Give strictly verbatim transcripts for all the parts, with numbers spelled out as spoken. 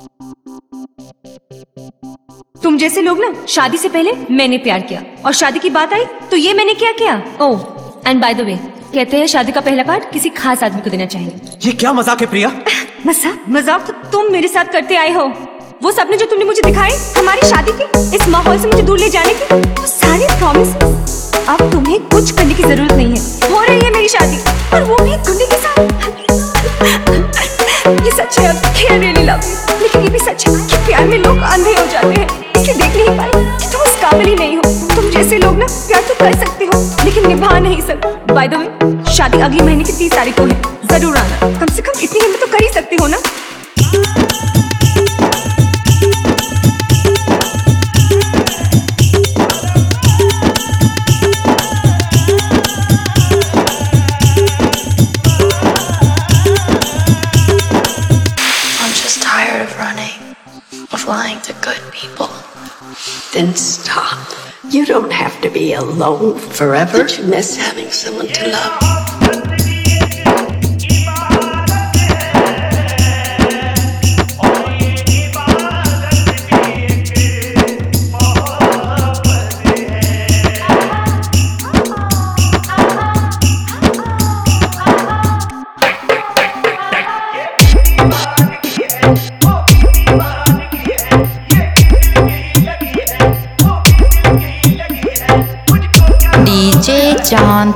तुम जैसे लोग ना शादी से पहले मैंने प्यार किया और शादी की बात आई तो ये मैंने क्या किया। Oh and by the way, कहते हैं शादी का पहला कार्ड किसी खास आदमी को देना चाहिए। ये क्या मजाक है प्रिया? मजाक मजाक तो तुम मेरे साथ करते आए हो। वो सपने जो तुमने मुझे दिखाए हमारी शादी के, इस माहौल से मुझे दूर ले जाने के, वो सारे प्रॉमिस, अब तुम्हें कुछ करने की जरूरत नहीं है। हो रही है मेरी शादी और वो भी गुंडे के साथ। ये सच है कि I really love you, लेकिन ये भी सच है कि प्यार में लोग अंधे हो जाते हैं, इसलिए देख नहीं पाए कि तुम उस काबिल ही नहीं हो। तुम जैसे लोग ना प्यार तो कर सकते हो लेकिन निभा नहीं सकते। बाय द वे, शादी अगली महीने की तीस तारीख को है, जरूर आना। कम से कम इतनी हिम्मत तो कर ही सकती हो ना। Of lying to good people. Then stop. You don't have to be alone forever. Don't you miss having someone to love? DJ चांद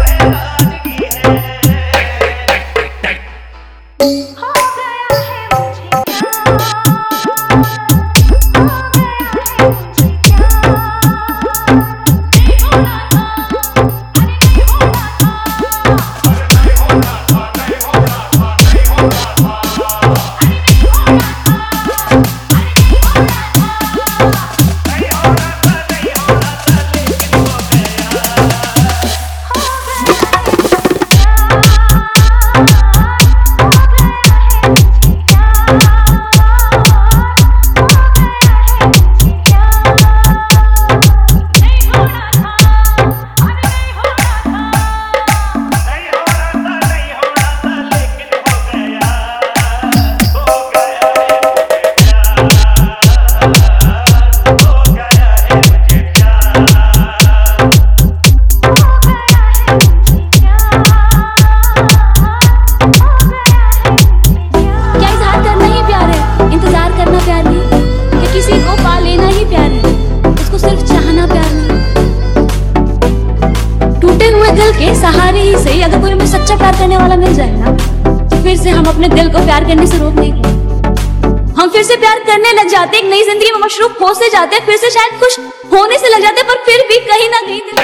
के सहारे ही से अगर कोई हमें सच्चा प्यार करने वाला मिल जाए ना, तो फिर से हम अपने दिल को प्यार करने से रोक नहीं पाएंगे। हम फिर से प्यार करने लग जाते, एक नई जिंदगी में मशरूफ हो से जाते, फिर से शायद खुश होने से लग जाते, पर फिर भी कहीं ना कहीं दिल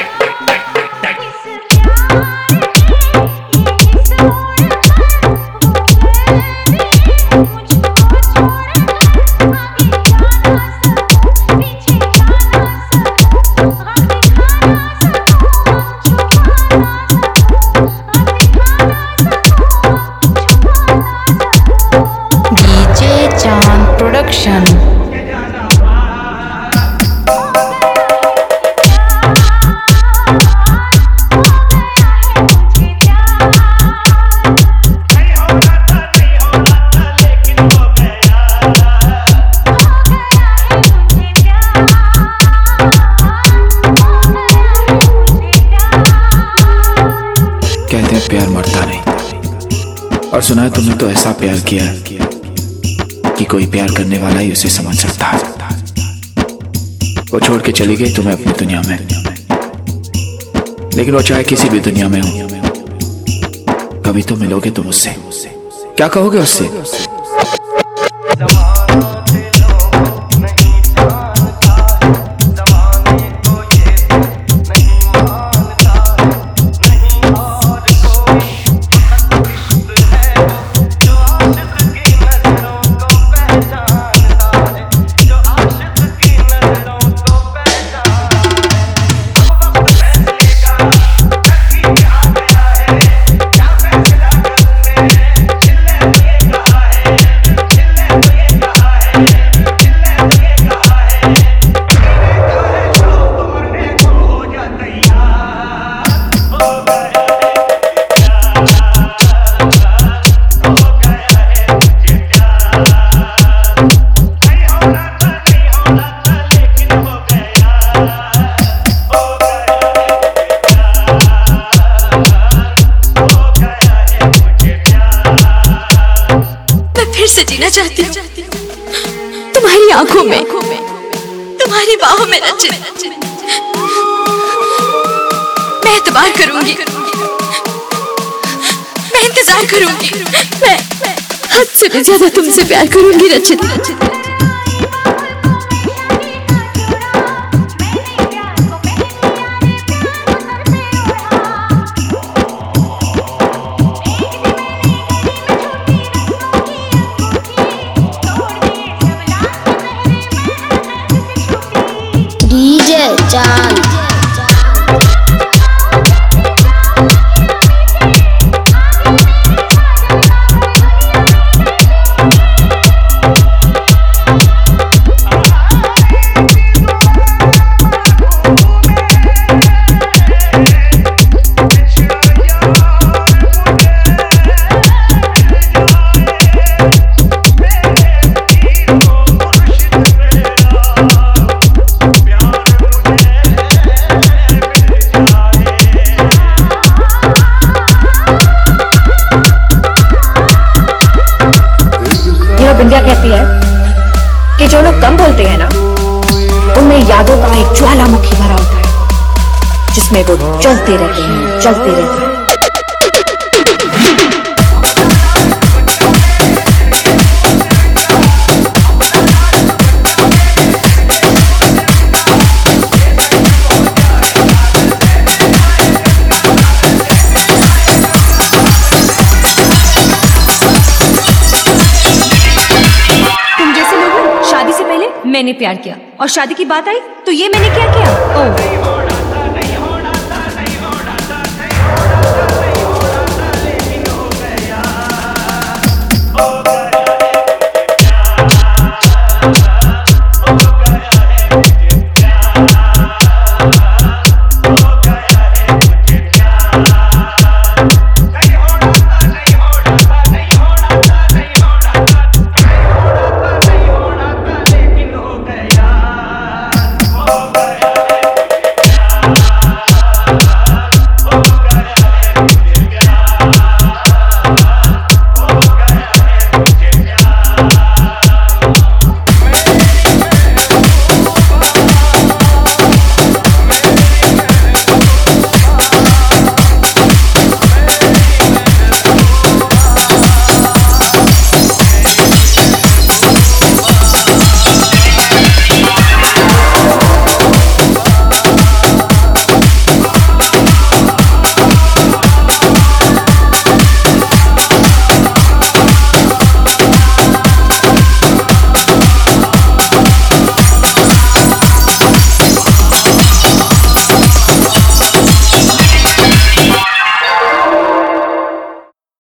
प्रोडक्शन। कहते हैं प्यार मरता नहीं, और सुना है तुमने तो ऐसा प्यार किया कि कोई प्यार करने वाला ही उसे समझ सकता है। वो छोड़ के चली गई तुम्हें अपनी दुनिया में, लेकिन वो चाहे किसी भी दुनिया में हो, कभी तो मिलोगे तुम उससे। क्या कहोगे उससे? है चाहती हूँ तुम्हारी आंखों में, तुम्हारी बाहों में रचित। मैं एतबार करूंगी, मैं इंतजार करूंगी, मैं हद से भी ज्यादा तुमसे प्यार करूंगी रचित। डीजे चांद विंध्या कहती है कि जो लोग कम बोलते हैं ना, उनमें यादों का एक ज्वालामुखी भरा होता है जिसमें वो चलते रहते हैं, चलते रहते हैं। मैंने प्यार किया और शादी की बात आई तो ये मैंने क्या किया? ओह